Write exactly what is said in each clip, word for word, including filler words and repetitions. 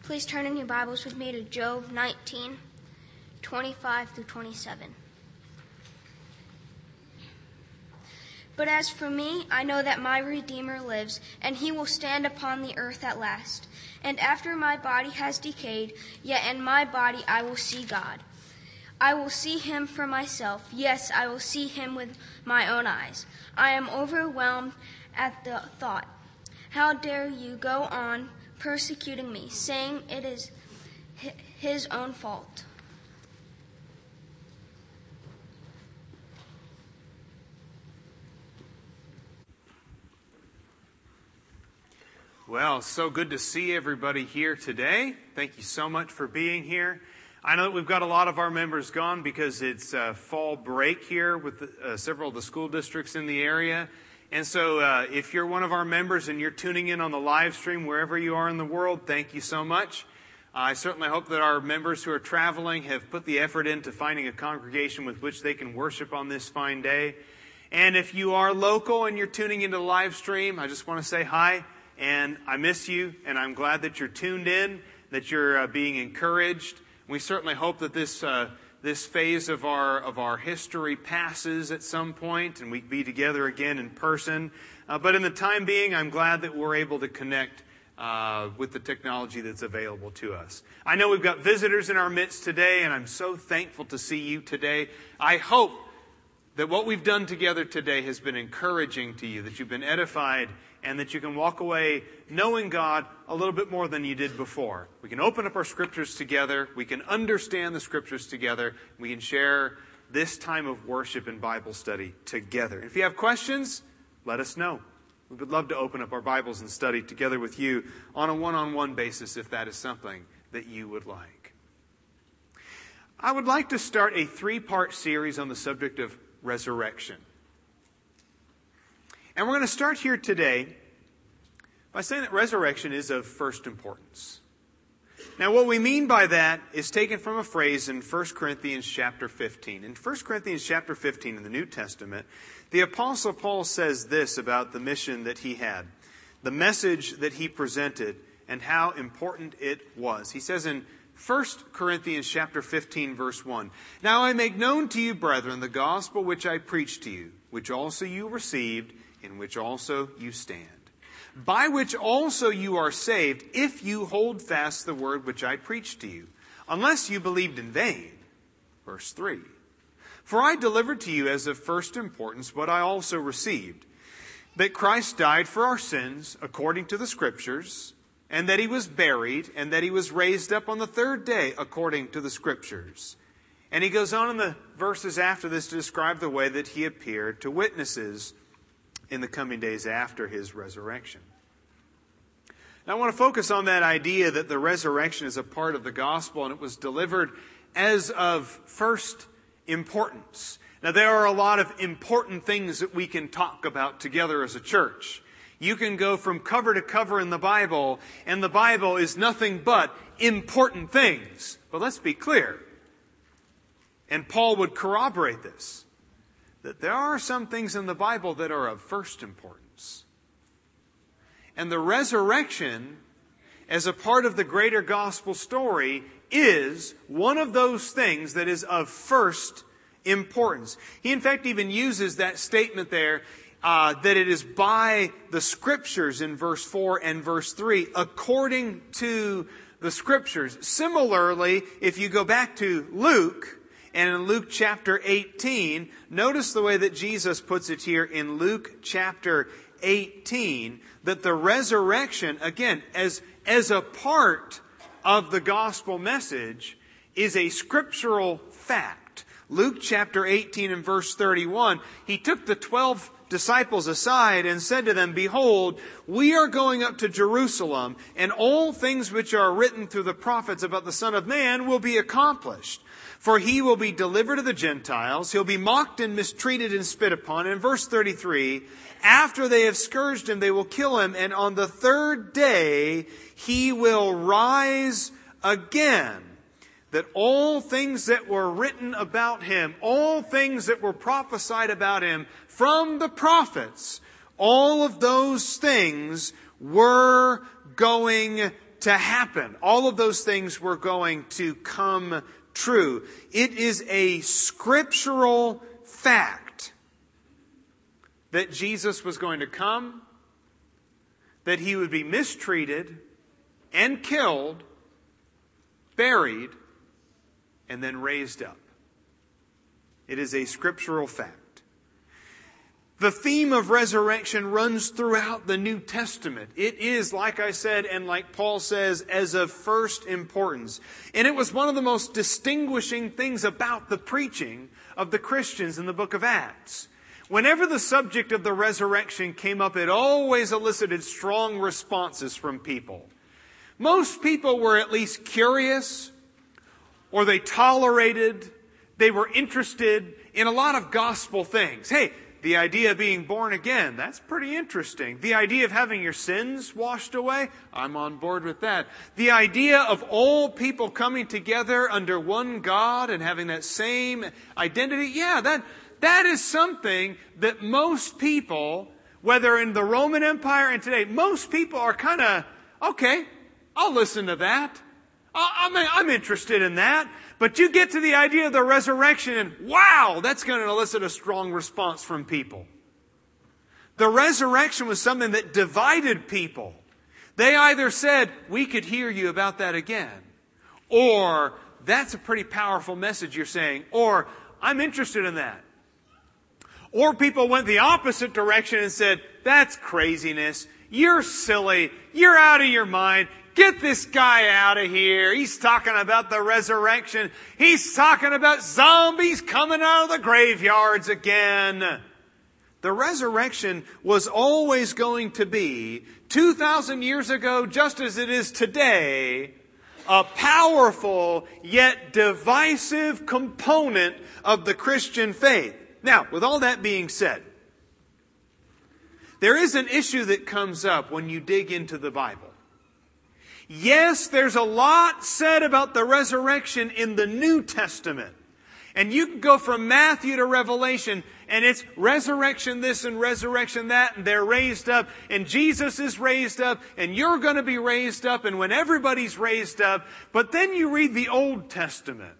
Please turn in your Bibles with me to Job nineteen, twenty-five through twenty-seven. But as for me, I know that my Redeemer lives, and he will stand upon the earth at last. And after my body has decayed, yet in my body I will see God. I will see him for myself. Yes, I will see him with my own eyes. I am overwhelmed at the thought. How dare you go on persecuting me, saying it is his own fault? Well, so good to see everybody here today. Thank you so much for being here. I know that we've got a lot of our members gone because it's uh, fall break here with the, uh, several of the school districts in the area. And so uh, if you're one of our members and you're tuning in on the live stream wherever you are in the world, thank you so much. Uh, I certainly hope that our members who are traveling have put the effort into finding a congregation with which they can worship on this fine day. And if you are local and you're tuning into the live stream, I just want to say hi. And I miss you, and I'm glad that you're tuned in, that you're uh, being encouraged. We certainly hope that this uh, this phase of our of our history passes at some point, and we be together again in person. Uh, but in the time being, I'm glad that we're able to connect uh, with the technology that's available to us. I know we've got visitors in our midst today, and I'm so thankful to see you today. I hope that what we've done together today has been encouraging to you, that you've been edified, and that you can walk away knowing God a little bit more than you did before. We can open up our scriptures together. We can understand the scriptures together. We can share this time of worship and Bible study together. If you have questions, let us know. We would love to open up our Bibles and study together with you on a one-on-one basis if that is something that you would like. I would like to start a three-part series on the subject of resurrection. And we're going to start here today by saying that resurrection is of first importance. Now, what we mean by that is taken from a phrase in First Corinthians chapter fifteen. In First Corinthians chapter fifteen in the New Testament, the Apostle Paul says this about the mission that he had, the message that he presented, and how important it was. He says in First Corinthians chapter fifteen, verse one, "Now I make known to you, brethren, the gospel which I preached to you, which also you received, in which also you stand, by which also you are saved, if you hold fast the word which I preached to you, unless you believed in vain." Verse three, "For I delivered to you as of first importance what I also received, that Christ died for our sins according to the Scriptures, and that he was buried, and that he was raised up on the third day according to the Scriptures." And he goes on in the verses after this to describe the way that he appeared to witnesses in the coming days after his resurrection. Now, I want to focus on that idea that the resurrection is a part of the gospel, and it was delivered as of first importance. Now, there are a lot of important things that we can talk about together as a church. You can go from cover to cover in the Bible, and the Bible is nothing but important things. But let's be clear, and Paul would corroborate this, that there are some things in the Bible that are of first importance. And the resurrection, as a part of the greater gospel story, is one of those things that is of first importance. He, in fact, even uses that statement there, uh, that it is by the Scriptures in verse four and verse three, according to the Scriptures. Similarly, if you go back to Luke, and in Luke chapter eighteen, notice the way that Jesus puts it here in Luke chapter eighteen, that the resurrection, again, as, as a part of the gospel message, is a scriptural fact. Luke chapter eighteen and verse thirty-one, he took the twelve disciples aside and said to them, "Behold, we are going up to Jerusalem, and all things which are written through the prophets about the Son of Man will be accomplished. For he will be delivered to the Gentiles. He'll be mocked and mistreated and spit upon." In verse thirty-three, "After they have scourged him, they will kill him. And on the third day, he will rise again. That all things that were written about him, all things that were prophesied about him from the prophets, all of those things were going to happen. All of those things were going to come true. It is a scriptural fact that Jesus was going to come, that he would be mistreated and killed, buried, and then raised up. It is a scriptural fact. The theme of resurrection runs throughout the New Testament. It is, like I said, and like Paul says, as of first importance. And it was one of the most distinguishing things about the preaching of the Christians in the book of Acts. Whenever the subject of the resurrection came up, it always elicited strong responses from people. Most people were at least curious, or they tolerated, they were interested in a lot of gospel things. Hey, the idea of being born again, that's pretty interesting. The idea of having your sins washed away, I'm on board with that. The idea of all people coming together under one God and having that same identity, yeah, that that is something that most people, whether in the Roman Empire and today, most people are kind of, okay, I'll listen to that. I'm, I'm interested in that. But you get to the idea of the resurrection and wow, that's going to elicit a strong response from people. The resurrection was something that divided people. They either said, we could hear you about that again. Or, that's a pretty powerful message you're saying. Or, I'm interested in that. Or people went the opposite direction and said, that's craziness. You're silly. You're out of your mind. Get this guy out of here. He's talking about the resurrection. He's talking about zombies coming out of the graveyards again. The resurrection was always going to be, two thousand years ago, just as it is today, a powerful yet divisive component of the Christian faith. Now, with all that being said, there is an issue that comes up when you dig into the Bible. Yes, there's a lot said about the resurrection in the New Testament. And you can go from Matthew to Revelation, and it's resurrection this and resurrection that, and they're raised up, and Jesus is raised up, and you're going to be raised up, and when everybody's raised up. But then you read the Old Testament.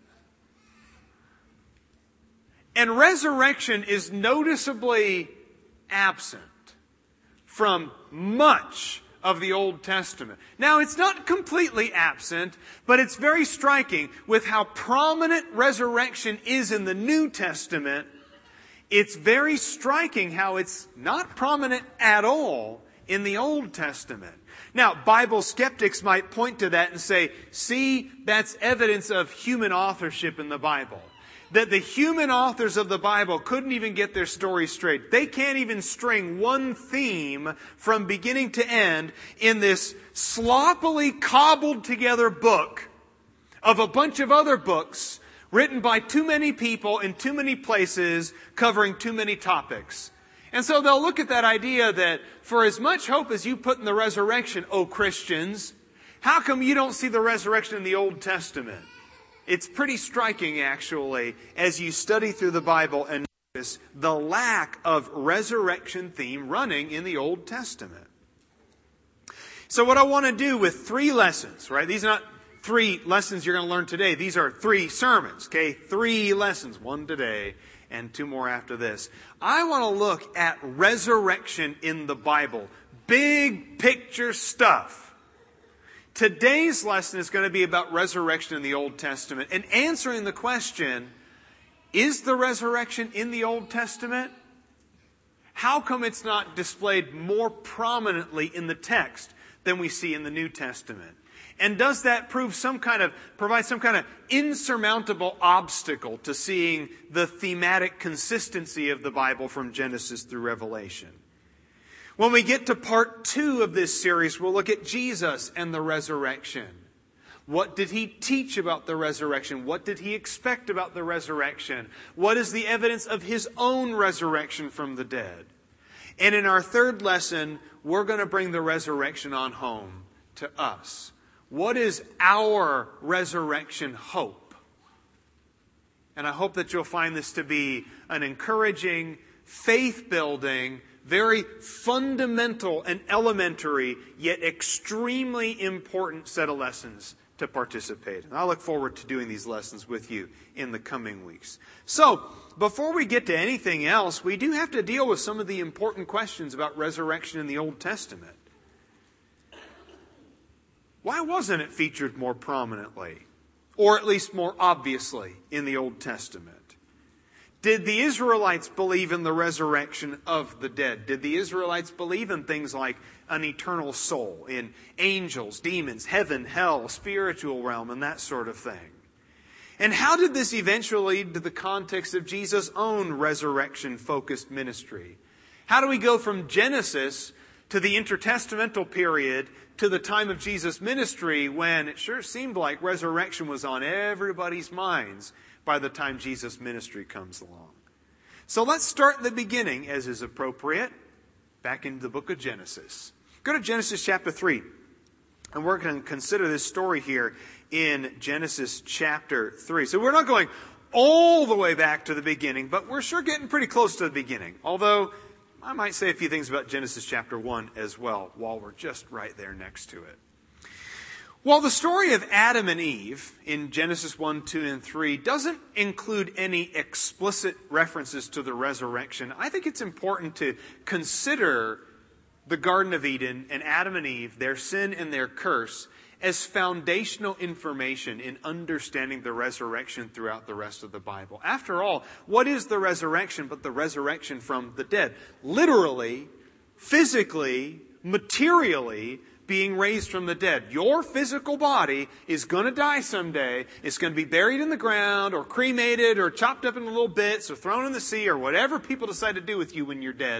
And resurrection is noticeably absent from much of the Old Testament. Now, it's not completely absent, but it's very striking with how prominent resurrection is in the New Testament. It's very striking how it's not prominent at all in the Old Testament. Now, Bible skeptics might point to that and say, see, that's evidence of human authorship in the Bible. That the human authors of the Bible couldn't even get their story straight. They can't even string one theme from beginning to end in this sloppily cobbled together book of a bunch of other books written by too many people in too many places covering too many topics. And so they'll look at that idea that for as much hope as you put in the resurrection, O Christians, how come you don't see the resurrection in the Old Testament? It's pretty striking, actually, as you study through the Bible and notice the lack of resurrection theme running in the Old Testament. So what I want to do with three lessons, right? These are not three lessons you're going to learn today. These are three sermons, okay? Three lessons, one today and two more after this. I want to look at resurrection in the Bible. Big picture stuff. Today's lesson is going to be about resurrection in the Old Testament and answering the question, is the resurrection in the Old Testament? How come it's not displayed more prominently in the text than we see in the New Testament? And does that prove some kind of, provide some kind of insurmountable obstacle to seeing the thematic consistency of the Bible from Genesis through Revelation? When we get to part two of this series, we'll look at Jesus and the resurrection. What did he teach about the resurrection? What did he expect about the resurrection? What is the evidence of his own resurrection from the dead? And in our third lesson, we're going to bring the resurrection on home to us. What is our resurrection hope? And I hope that you'll find this to be an encouraging, faith-building, very fundamental and elementary, yet extremely important set of lessons to participate in. I look forward to doing these lessons with you in the coming weeks. So, before we get to anything else, we do have to deal with some of the important questions about resurrection in the Old Testament. Why wasn't it featured more prominently, or at least more obviously, in the Old Testament? Did the Israelites believe in the resurrection of the dead? Did the Israelites believe in things like an eternal soul, in angels, demons, heaven, hell, spiritual realm, and that sort of thing? And how did this eventually lead to the context of Jesus' own resurrection-focused ministry? How do we go from Genesis to the intertestamental period to the time of Jesus' ministry, when it sure seemed like resurrection was on everybody's minds by the time Jesus' ministry comes along? So let's start at the beginning, as is appropriate, back into the book of Genesis. Go to Genesis chapter three, and we're going to consider this story here in Genesis chapter three. So we're not going all the way back to the beginning, but we're sure getting pretty close to the beginning. Although, I might say a few things about Genesis chapter one as well, while we're just right there next to it. Well, the story of Adam and Eve in Genesis one, two, and three doesn't include any explicit references to the resurrection. I think it's important to consider the Garden of Eden and Adam and Eve, their sin and their curse, as foundational information in understanding the resurrection throughout the rest of the Bible. After all, what is the resurrection but the resurrection from the dead? Literally, physically, materially being raised from the dead. Your physical body is going to die someday. It's going to be buried in the ground or cremated or chopped up into little bits or thrown in the sea or whatever people decide to do with you when you're dead.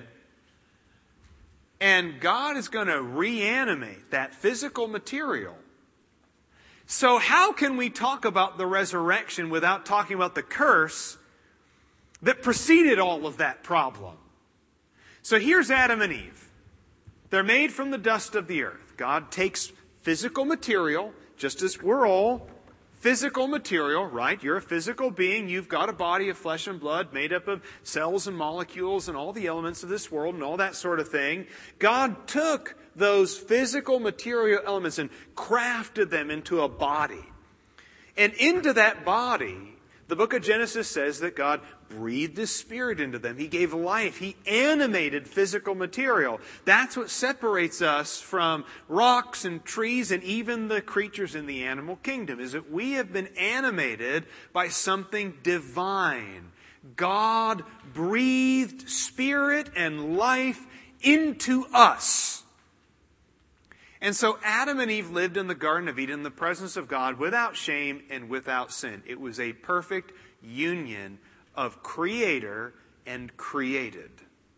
And God is going to reanimate that physical material. So how can we talk about the resurrection without talking about the curse that preceded all of that problem? So here's Adam and Eve. They're made from the dust of the earth. God takes physical material, just as we're all physical material, right? You're a physical being. You've got a body of flesh and blood made up of cells and molecules and all the elements of this world and all that sort of thing. God took those physical material elements and crafted them into a body. And into that body, the book of Genesis says that God breathed His Spirit into them. He gave life. He animated physical material. That's what separates us from rocks and trees and even the creatures in the animal kingdom, is that we have been animated by something divine. God breathed spirit and life into us. And so Adam and Eve lived in the Garden of Eden in the presence of God without shame and without sin. It was a perfect union of creator and created.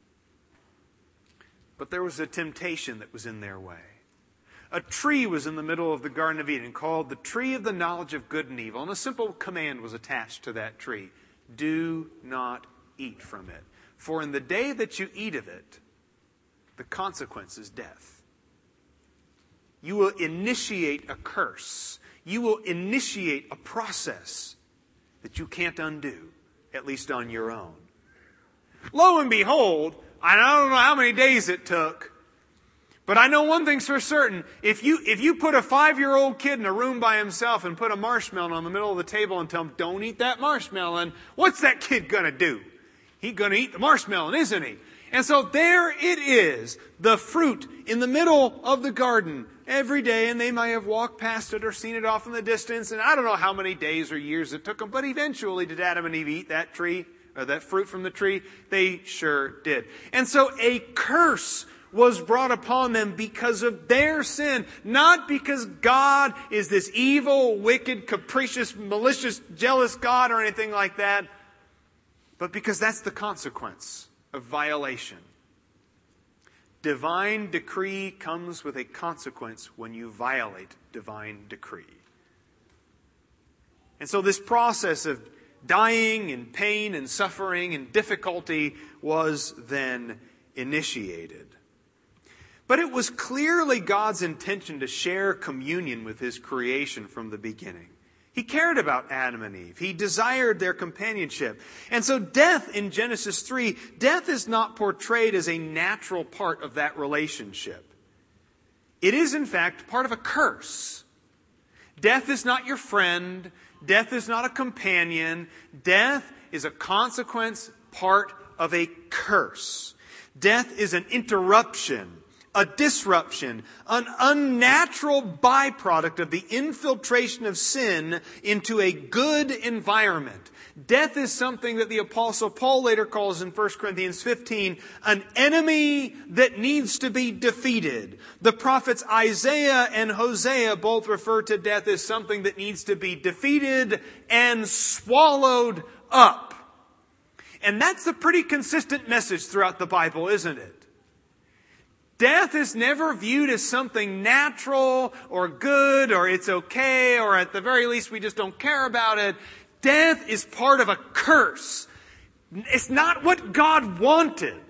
But there was a temptation that was in their way. A tree was in the middle of the Garden of Eden called the tree of the knowledge of good and evil. And a simple command was attached to that tree. Do not eat from it. For in the day that you eat of it, the consequence is death. You will initiate a curse. You will initiate a process that you can't undo, at least on your own. Lo and behold, I don't know how many days it took, but I know one thing's for certain. If you, if you put a five-year-old kid in a room by himself and put a marshmallow on the middle of the table and tell him, don't eat that marshmallow, what's that kid going to do? He's going to eat the marshmallow, isn't he? And so there it is, the fruit in the middle of the garden every day, and they might have walked past it or seen it off in the distance, and I don't know how many days or years it took them, but eventually did Adam and Eve eat that tree, or that fruit from the tree? They sure did. And so a curse was brought upon them because of their sin, not because God is this evil, wicked, capricious, malicious, jealous God or anything like that, but because that's the consequence of violation. Divine decree comes with a consequence when you violate divine decree. And so this process of dying and pain and suffering and difficulty was then initiated. But it was clearly God's intention to share communion with His creation from the beginning. He He cared about Adam and Eve. He desired their companionship. And so death in Genesis three, death is not portrayed as a natural part of that relationship. It is, in fact, part of a curse. Death is not your friend. Death is not a companion. Death is a consequence, part of a curse. Death is an interruption, a disruption, an unnatural byproduct of the infiltration of sin into a good environment. Death is something that the Apostle Paul later calls in First Corinthians fifteen, an enemy that needs to be defeated. The prophets Isaiah and Hosea both refer to death as something that needs to be defeated and swallowed up. And that's a pretty consistent message throughout the Bible, isn't it? Death is never viewed as something natural or good or it's okay or at the very least we just don't care about it. Death is part of a curse. It's not what God wanted.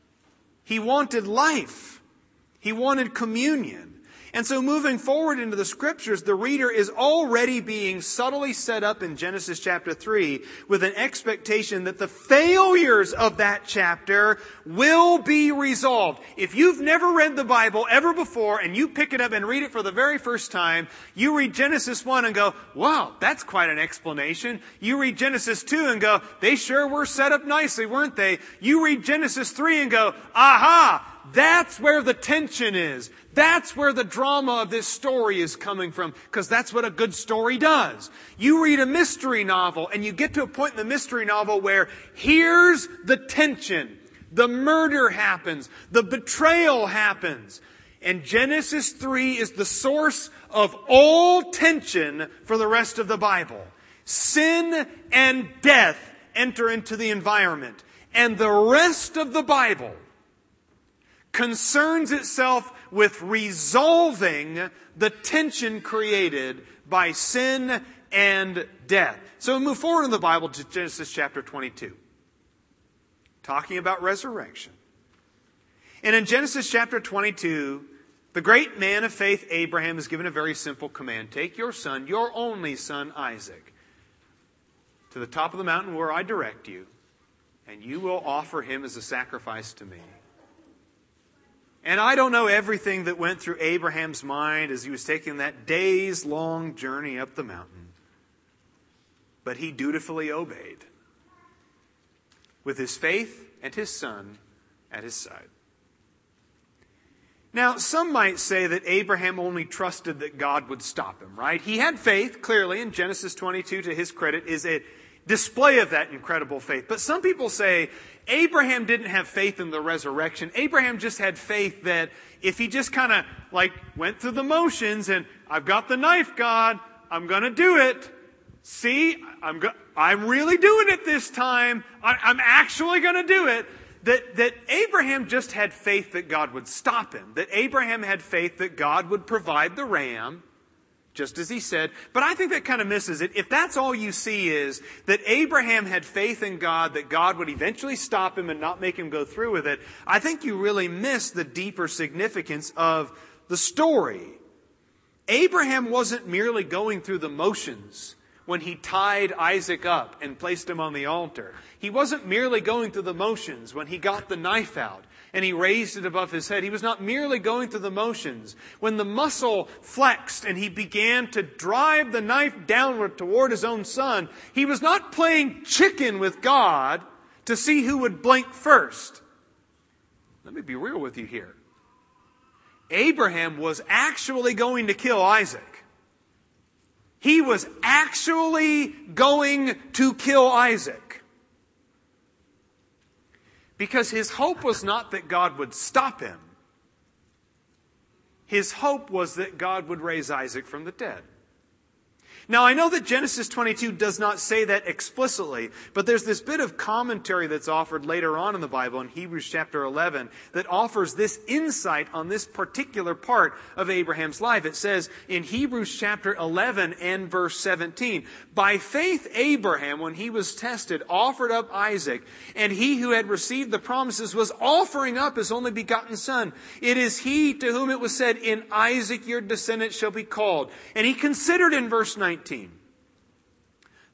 He wanted life. He wanted communion. And so moving forward into the Scriptures, the reader is already being subtly set up in Genesis chapter three with an expectation that the failures of that chapter will be resolved. If you've never read the Bible ever before and you pick it up and read it for the very first time, you read Genesis one and go, wow, that's quite an explanation. You read Genesis two and go, they sure were set up nicely, weren't they? You read Genesis three and go, aha! That's where the tension is. That's where the drama of this story is coming from, because that's what a good story does. You read a mystery novel and you get to a point in the mystery novel where here's the tension. The murder happens. The betrayal happens. And Genesis three is the source of all tension for the rest of the Bible. Sin and death enter into the environment. And the rest of the Bible concerns itself with resolving the tension created by sin and death. So we move forward in the Bible to Genesis chapter twenty-two, talking about resurrection. And in Genesis chapter twenty-two, the great man of faith Abraham is given a very simple command. Take your son, your only son Isaac, to the top of the mountain where I direct you, and you will offer him as a sacrifice to me. And I don't know everything that went through Abraham's mind as he was taking that days-long journey up the mountain. But he dutifully obeyed, with his faith and his son at his side. Now, some might say that Abraham only trusted that God would stop him, right? He had faith, clearly, in Genesis twenty-two, to his credit, is a display of that incredible faith. But some people say Abraham didn't have faith in the resurrection. Abraham just had faith that if he just kind of like went through the motions and I've got the knife, God, I'm going to do it. See, I'm go- I'm really doing it this time. I- I'm actually going to do it. That, that Abraham just had faith that God would stop him. That Abraham had faith that God would provide the ram, just as he said. But I think that kind of misses it. If that's all you see is that Abraham had faith in God, that God would eventually stop him and not make him go through with it, I think you really miss the deeper significance of the story. Abraham wasn't merely going through the motions when he tied Isaac up and placed him on the altar. He wasn't merely going through the motions when he got the knife out and he raised it above his head. He was not merely going through the motions when the muscle flexed and he began to drive the knife downward toward his own son. He was not playing chicken with God to see who would blink first. Let me be real with you here. Abraham was actually going to kill Isaac. He was actually going to kill Isaac. Because his hope was not that God would stop him. His hope was that God would raise Isaac from the dead. Now, I know that Genesis twenty-two does not say that explicitly, but there's this bit of commentary that's offered later on in the Bible in Hebrews chapter eleven that offers this insight on this particular part of Abraham's life. It says in Hebrews chapter eleven and verse seventeen, by faith Abraham, when he was tested, offered up Isaac, and he who had received the promises was offering up his only begotten son. It is he to whom it was said, in Isaac your descendants shall be called. And he considered in verse nineteen,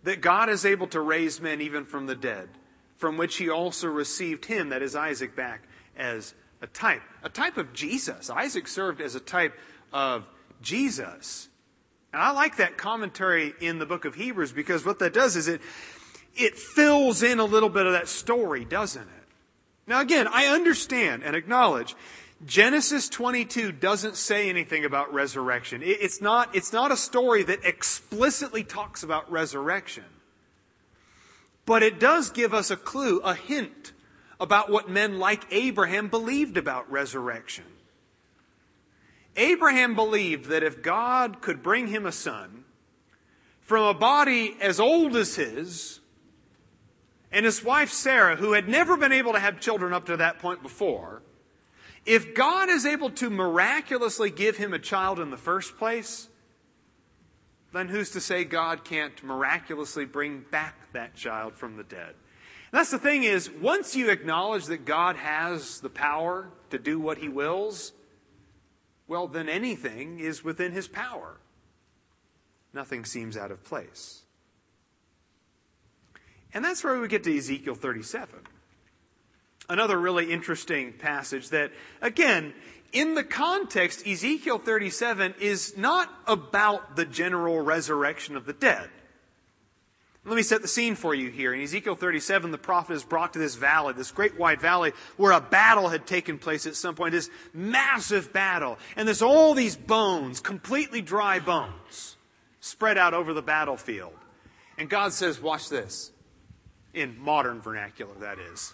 that God is able to raise men even from the dead, from which he also received him, that is Isaac, back as a type. A type of Jesus. Isaac served as a type of Jesus. And I like that commentary in the book of Hebrews, because what that does is it, it fills in a little bit of that story, doesn't it? Now again, I understand and acknowledge Genesis twenty-two doesn't say anything about resurrection. It's not, it's not a story that explicitly talks about resurrection. But it does give us a clue, a hint about what men like Abraham believed about resurrection. Abraham believed that if God could bring him a son from a body as old as his, and his wife Sarah, who had never been able to have children up to that point before, if God is able to miraculously give him a child in the first place, then who's to say God can't miraculously bring back that child from the dead? And that's the thing is, once you acknowledge that God has the power to do what he wills, well, then anything is within his power. Nothing seems out of place. And that's where we get to Ezekiel thirty-seven. Another really interesting passage that, again, in the context, Ezekiel thirty-seven is not about the general resurrection of the dead. Let me set the scene for you here. In Ezekiel thirty-seven, the prophet is brought to this valley, this great wide valley, where a battle had taken place at some point, this massive battle. And there's all these bones, completely dry bones, spread out over the battlefield. And God says, watch this. In modern vernacular, that is.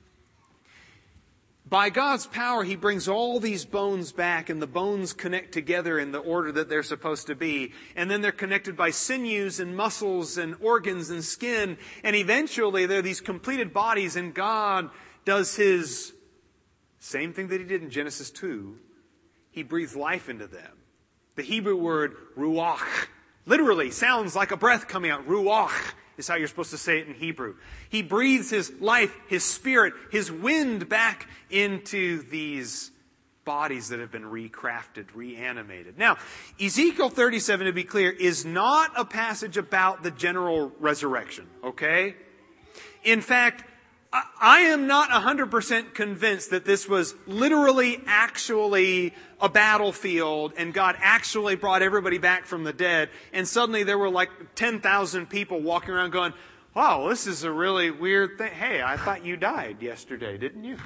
By God's power, he brings all these bones back, and the bones connect together in the order that they're supposed to be. And then they're connected by sinews and muscles and organs and skin. And eventually they're these completed bodies, and God does his same thing that he did in Genesis two. He breathes life into them. The Hebrew word ruach literally sounds like a breath coming out. Ruach is how you're supposed to say it in Hebrew. He breathes his life, his spirit, his wind back into these bodies that have been recrafted, reanimated. Now, Ezekiel thirty-seven, to be clear, is not a passage about the general resurrection, okay? In fact, I am not one hundred percent convinced that this was literally, actually a battlefield and God actually brought everybody back from the dead, and suddenly there were like ten thousand people walking around going, wow, this is a really weird thing. Hey, I thought you died yesterday, didn't you?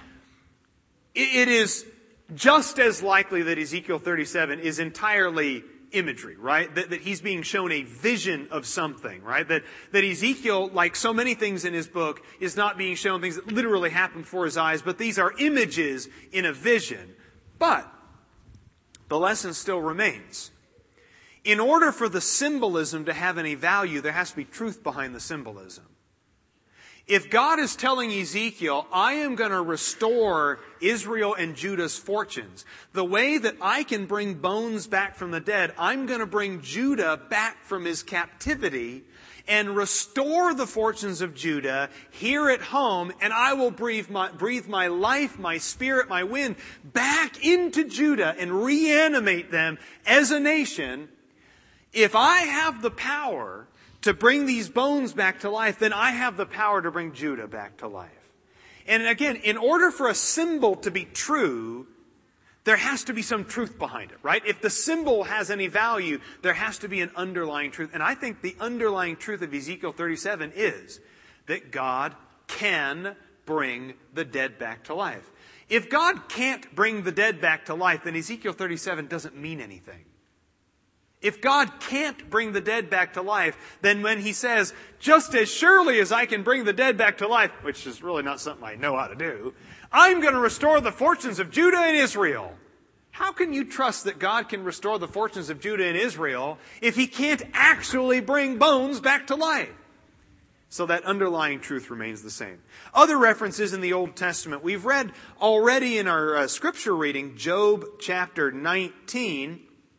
It is just as likely that Ezekiel thirty-seven is entirely imagery, right? That, that he's being shown a vision of something, right? That, that Ezekiel, like so many things in his book, is not being shown things that literally happen before his eyes, but these are images in a vision. But the lesson still remains. In order for the symbolism to have any value, there has to be truth behind the symbolism. If God is telling Ezekiel, I am going to restore Israel and Judah's fortunes, the way that I can bring bones back from the dead, I'm going to bring Judah back from his captivity and restore the fortunes of Judah here at home, and I will breathe my, breathe my life, my spirit, my wind back into Judah and reanimate them as a nation. If I have the power to bring these bones back to life, then I have the power to bring Judah back to life. And again, in order for a symbol to be true, there has to be some truth behind it, right? If the symbol has any value, there has to be an underlying truth. And I think the underlying truth of Ezekiel thirty-seven is that God can bring the dead back to life. If God can't bring the dead back to life, then Ezekiel thirty-seven doesn't mean anything. If God can't bring the dead back to life, then when he says, just as surely as I can bring the dead back to life, which is really not something I know how to do, I'm going to restore the fortunes of Judah and Israel. How can you trust that God can restore the fortunes of Judah and Israel if he can't actually bring bones back to life? So that underlying truth remains the same. Other references in the Old Testament. We've read already in our uh, scripture reading, Job chapter nineteen.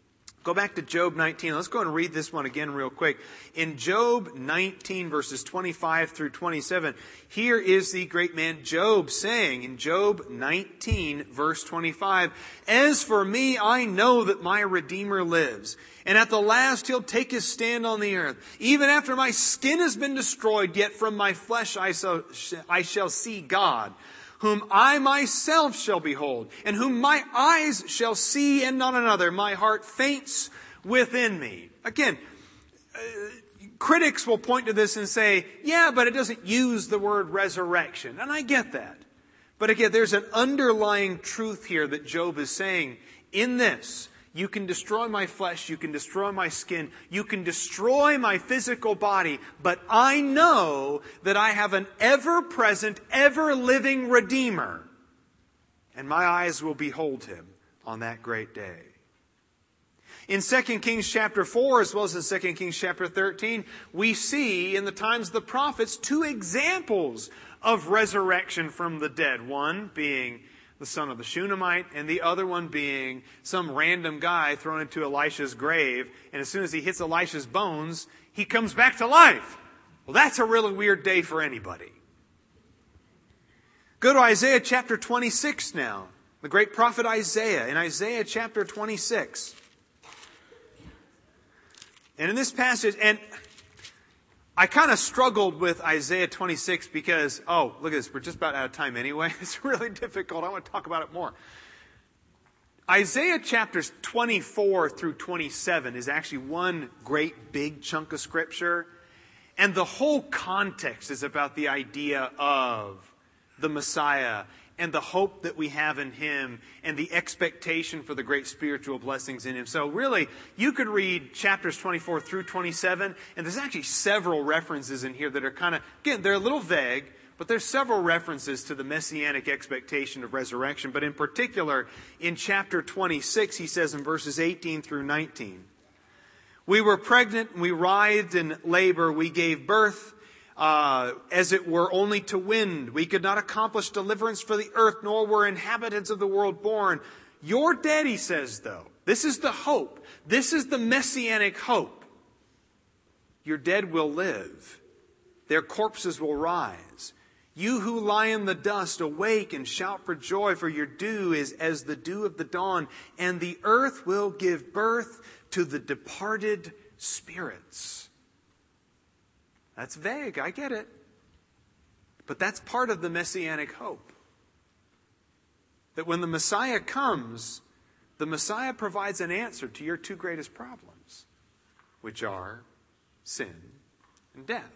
Go back to Job nineteen. Let's go and read this one again real quick. In Job nineteen, verses twenty-five through twenty-seven, here is the great man Job saying in Job nineteen, verse twenty-five, "As for me, I know that my Redeemer lives, and at the last he'll take his stand on the earth. Even after my skin has been destroyed, yet from my flesh I shall, I shall see God, whom I myself shall behold, and whom my eyes shall see and not another. My heart faints within me." Again, uh, critics will point to this and say, yeah, but it doesn't use the word resurrection. And I get that. But again, there's an underlying truth here that Job is saying. In this, you can destroy my flesh, you can destroy my skin, you can destroy my physical body, but I know that I have an ever-present, ever-living Redeemer, and my eyes will behold him on that great day. In Second Kings chapter four, as well as in Second Kings chapter thirteen, we see in the times of the prophets two examples of resurrection from the dead. One being the son of the Shunammite, and the other one being some random guy thrown into Elisha's grave, and as soon as he hits Elisha's bones, he comes back to life. Well, that's a really weird day for anybody. Go to Isaiah chapter twenty-six now. The great prophet Isaiah, in Isaiah chapter twenty-six. And in this passage, and I kind of struggled with Isaiah twenty-six because, oh, look at this, we're just about out of time anyway. It's really difficult. I want to talk about it more. Isaiah chapters twenty-four through twenty-seven is actually one great big chunk of Scripture. And the whole context is about the idea of the Messiah and the hope that we have in Him and the expectation for the great spiritual blessings in Him. So really, you could read chapters twenty-four through twenty-seven, and there's actually several references in here that are kind of, again, they're a little vague, but there's several references to the messianic expectation of resurrection. But in particular, in chapter twenty-six, he says in verses eighteen through nineteen, "We were pregnant, and we writhed in labor, we gave birth, Uh, as it were only to wind. We could not accomplish deliverance for the earth, nor were inhabitants of the world born. Your dead," he says, though. This is the hope. This is the messianic hope. "Your dead will live. Their corpses will rise. You who lie in the dust, awake and shout for joy, for your dew is as the dew of the dawn, and the earth will give birth to the departed spirits." That's vague, I get it. But that's part of the messianic hope. That when the Messiah comes, the Messiah provides an answer to your two greatest problems, which are sin and death.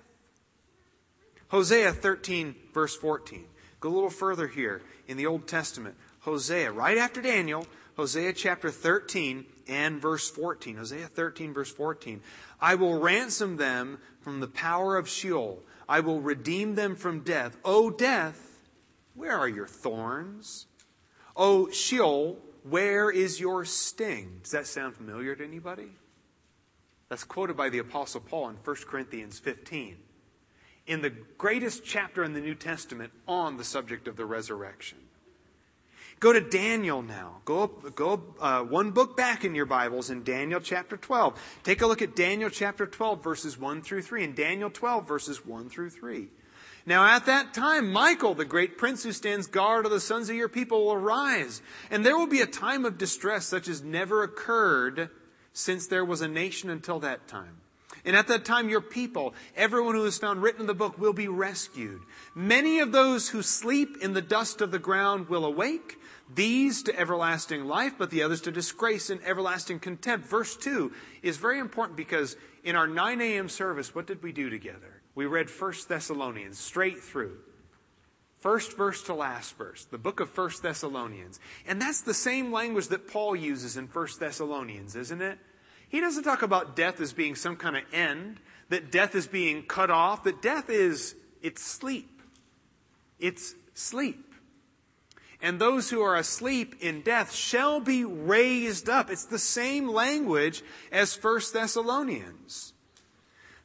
Hosea thirteen, verse fourteen. Go a little further here in the Old Testament. Hosea, right after Daniel, Hosea chapter thirteen and verse fourteen. Hosea thirteen, verse fourteen. "I will ransom them from the power of Sheol. I will redeem them from death. O death, where are your thorns? O Sheol, where is your sting?" Does that sound familiar to anybody? That's quoted by the Apostle Paul in First Corinthians fifteen, in the greatest chapter in the New Testament on the subject of the resurrection. Go to Daniel now. Go go uh, one book back in your Bibles in Daniel chapter twelve. Take a look at Daniel chapter twelve, verses one through three. In Daniel twelve, verses one through three. "Now at that time, Michael, the great prince who stands guard of the sons of your people, will arise. And there will be a time of distress such as never occurred since there was a nation until that time. And at that time your people, everyone who is found written in the book, will be rescued. Many of those who sleep in the dust of the ground will awake, these to everlasting life, but the others to disgrace and everlasting contempt." Verse two is very important because in our nine a.m. service, what did we do together? We read First Thessalonians straight through. First verse to last verse, the book of First Thessalonians. And that's the same language that Paul uses in First Thessalonians, isn't it? He doesn't talk about death as being some kind of end, that death is being cut off, that death is, it's sleep. It's sleep. "And those who are asleep in death shall be raised up." It's the same language as First Thessalonians.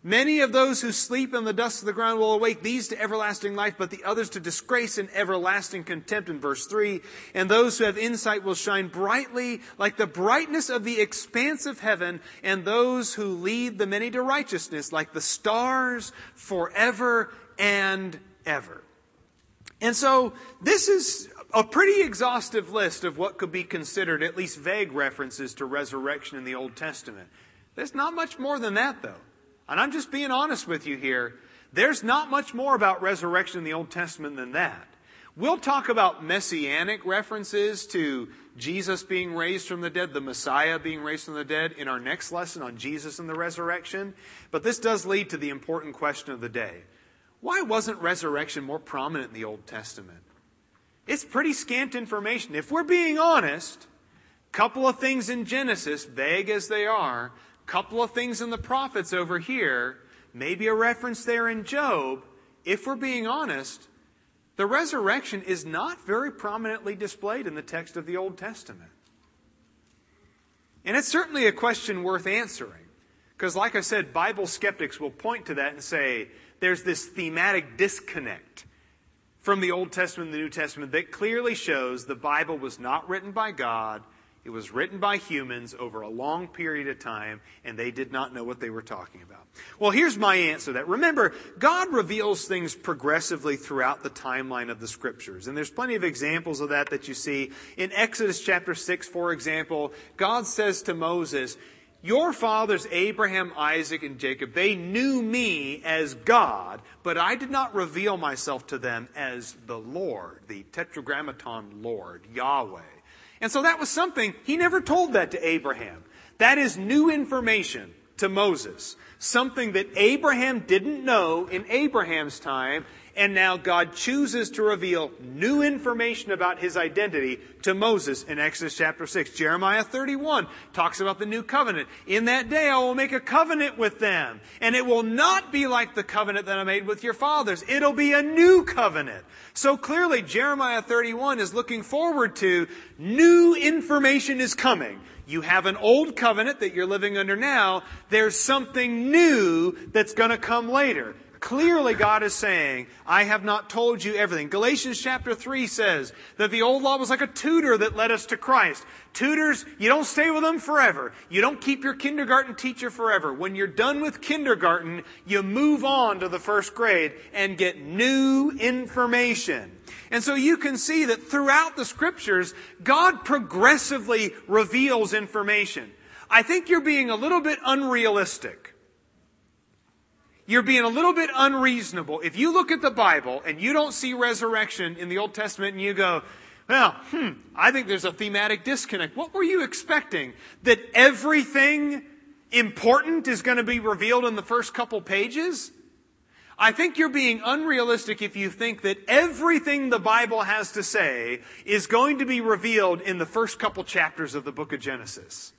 Many of those who sleep in the dust of the ground will awake, these to everlasting life, but the others to disgrace and everlasting contempt, in verse three. And those who have insight will shine brightly like the brightness of the expanse of heaven, and those who lead the many to righteousness like the stars forever and ever. And so this is a pretty exhaustive list of what could be considered at least vague references to resurrection in the Old Testament. There's not much more than that, though. And I'm just being honest with you here. There's not much more about resurrection in the Old Testament than that. We'll talk about messianic references to Jesus being raised from the dead, the Messiah being raised from the dead, in our next lesson on Jesus and the resurrection. But this does lead to the important question of the day. Why wasn't resurrection more prominent in the Old Testament? It's pretty scant information. If we're being honest, a couple of things in Genesis, vague as they are, couple of things in the prophets over here, maybe a reference there in Job. If we're being honest, the resurrection is not very prominently displayed in the text of the Old Testament. And it's certainly a question worth answering. Because like I said, Bible skeptics will point to that and say, there's this thematic disconnect from the Old Testament and the New Testament that clearly shows the Bible was not written by God. It was written by humans over a long period of time, and they did not know what they were talking about. Well, here's my answer to that. Remember, God reveals things progressively throughout the timeline of the Scriptures. And there's plenty of examples of that that you see. In Exodus chapter six, for example, God says to Moses, your fathers, Abraham, Isaac, and Jacob, they knew me as God, but I did not reveal myself to them as the Lord, the Tetragrammaton Lord, Yahweh. And so that was something, he never told that to Abraham. That is new information to Moses. Something that Abraham didn't know in Abraham's time, and now God chooses to reveal new information about his identity to Moses in Exodus chapter six. Jeremiah thirty-one talks about the new covenant. In that day I will make a covenant with them, and it will not be like the covenant that I made with your fathers. It'll be a new covenant. So clearly Jeremiah thirty-one is looking forward to new information is coming. You have an old covenant that you're living under now. There's something new that's going to come later. Clearly God is saying, I have not told you everything. Galatians chapter three says that the old law was like a tutor that led us to Christ. Tutors, you don't stay with them forever. You don't keep your kindergarten teacher forever. When you're done with kindergarten, you move on to the first grade and get new information. And so you can see that throughout the Scriptures, God progressively reveals information. I think you're being a little bit unrealistic. You're being a little bit unreasonable. If you look at the Bible and you don't see resurrection in the Old Testament and you go, well, hmm, I think there's a thematic disconnect. What were you expecting? That everything important is going to be revealed in the first couple pages? I think you're being unrealistic if you think that everything the Bible has to say is going to be revealed in the first couple chapters of the book of Genesis.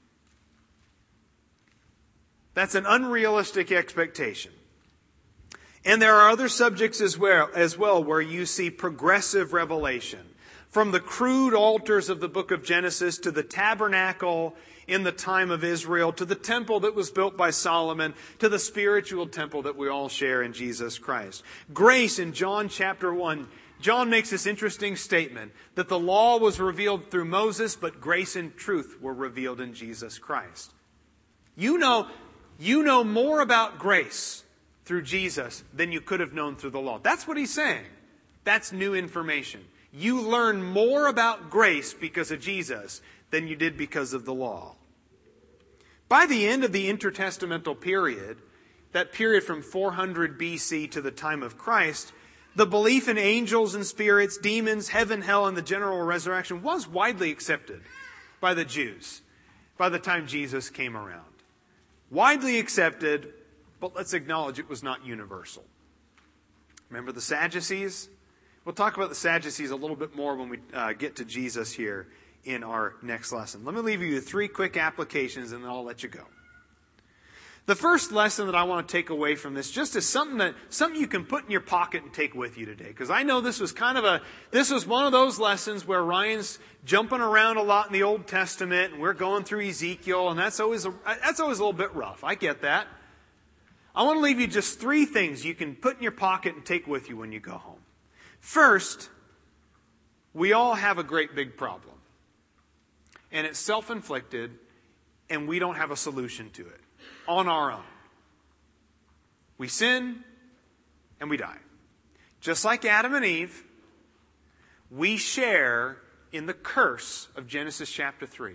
That's an unrealistic expectation. And there are other subjects as well, as well where you see progressive revelation. From the crude altars of the book of Genesis to the tabernacle in the time of Israel, to the temple that was built by Solomon, to the spiritual temple that we all share in Jesus Christ. Grace in John chapter one. John makes this interesting statement that the law was revealed through Moses, but grace and truth were revealed in Jesus Christ. You know, you know more about grace through Jesus than you could have known through the law. That's what he's saying. That's new information. You learn more about grace because of Jesus than you did because of the law. By the end of the intertestamental period, that period from four hundred B C to the time of Christ, the belief in angels and spirits, demons, heaven, hell, and the general resurrection was widely accepted by the Jews by the time Jesus came around. Widely accepted, but let's acknowledge it was not universal. Remember the Sadducees? We'll talk about the Sadducees a little bit more when we uh, get to Jesus here in our next lesson. Let me leave you with three quick applications and then I'll let you go. The first lesson that I want to take away from this, just as something that something you can put in your pocket and take with you today, because I know this was kind of a this was one of those lessons where Ryan's jumping around a lot in the Old Testament and we're going through Ezekiel, and that's always a, that's always a little bit rough. I get that. I want to leave you just three things you can put in your pocket and take with you when you go home. First, we all have a great big problem. And it's self-inflicted, and we don't have a solution to it on our own. We sin, and we die. Just like Adam and Eve, we share in the curse of Genesis chapter three.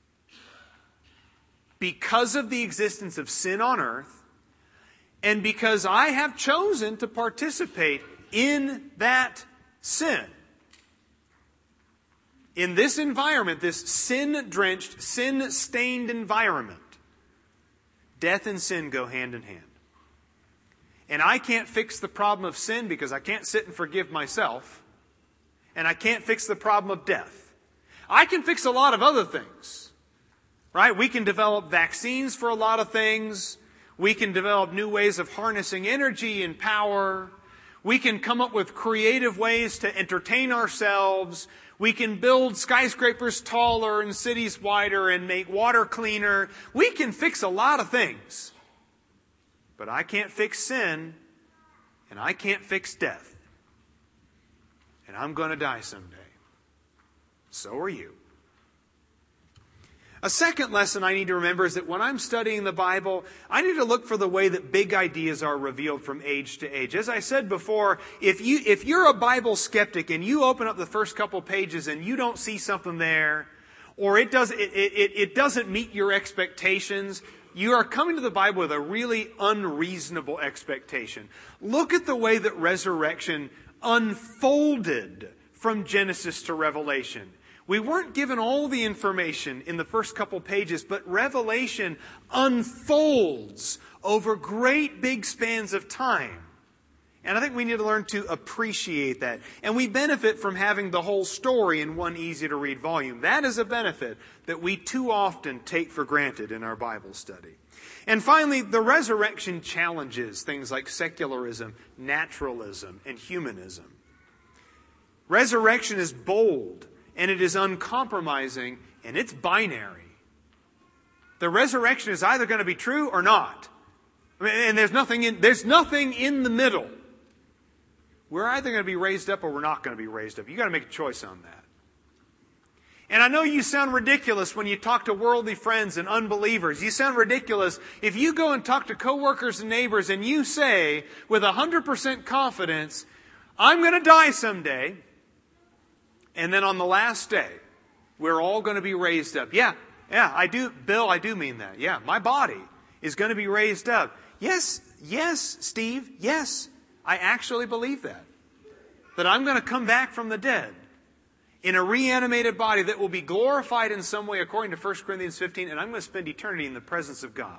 Because of the existence of sin on earth, and because I have chosen to participate in that sin. In this environment, this sin-drenched, sin-stained environment, death and sin go hand in hand. And I can't fix the problem of sin because I can't sit and forgive myself. And I can't fix the problem of death. I can fix a lot of other things. Right? We can develop vaccines for a lot of things. We can develop new ways of harnessing energy and power. We can come up with creative ways to entertain ourselves. We can build skyscrapers taller and cities wider and make water cleaner. We can fix a lot of things. But I can't fix sin, and I can't fix death. And I'm going to die someday. So are you. A second lesson I need to remember is that when I'm studying the Bible, I need to look for the way that big ideas are revealed from age to age. As I said before, if you, if you're a Bible skeptic and you open up the first couple pages and you don't see something there, or it doesn't, it, it, it doesn't meet your expectations, you are coming to the Bible with a really unreasonable expectation. Look at the way that resurrection unfolded from Genesis to Revelation. We weren't given all the information in the first couple pages, but Revelation unfolds over great big spans of time. And I think we need to learn to appreciate that. And we benefit from having the whole story in one easy-to-read volume. That is a benefit that we too often take for granted in our Bible study. And finally, the resurrection challenges things like secularism, naturalism, and humanism. Resurrection is bold, and it is uncompromising, and it's binary. The resurrection is either going to be true or not. I mean, and there's nothing in, there's nothing in the middle. We're either going to be raised up or we're not going to be raised up. You've got to make a choice on that. And I know you sound ridiculous when you talk to worldly friends and unbelievers. You sound ridiculous if you go and talk to coworkers and neighbors and you say with one hundred percent confidence, I'm going to die someday. And then on the last day, we're all going to be raised up. Yeah, yeah, I do, Bill, I do mean that. Yeah, my body is going to be raised up. Yes, yes, Steve, yes, I actually believe that. That I'm going to come back from the dead in a reanimated body that will be glorified in some way according to First Corinthians fifteen, and I'm going to spend eternity in the presence of God.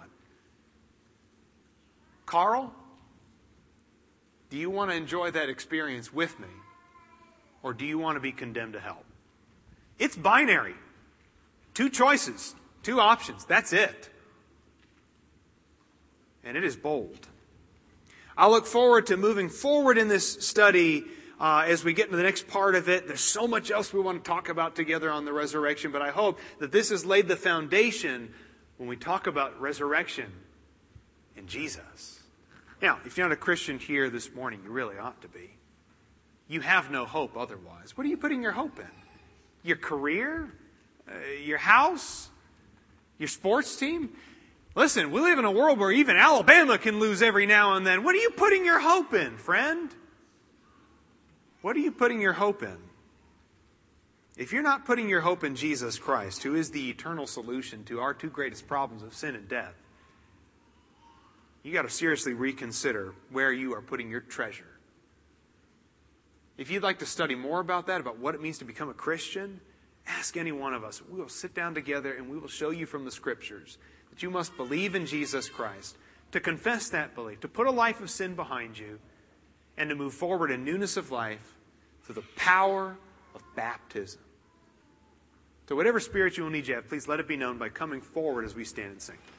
Carl, do you want to enjoy that experience with me? Or do you want to be condemned to hell? It's binary. Two choices, two options. That's it. And it is bold. I look forward to moving forward in this study uh, as we get into the next part of it. There's so much else we want to talk about together on the resurrection, but I hope that this has laid the foundation when we talk about resurrection in Jesus. Now, if you're not a Christian here this morning, you really ought to be. You have no hope otherwise. What are you putting your hope in? Your career? Uh, your house? Your sports team? Listen, we live in a world where even Alabama can lose every now and then. What are you putting your hope in, friend? What are you putting your hope in? If you're not putting your hope in Jesus Christ, who is the eternal solution to our two greatest problems of sin and death, you got to seriously reconsider where you are putting your treasure. If you'd like to study more about that, about what it means to become a Christian, ask any one of us. We will sit down together and we will show you from the Scriptures that you must believe in Jesus Christ, to confess that belief, to put a life of sin behind you, and to move forward in newness of life through the power of baptism. So whatever spiritual need you have, please let it be known by coming forward as we stand and sing.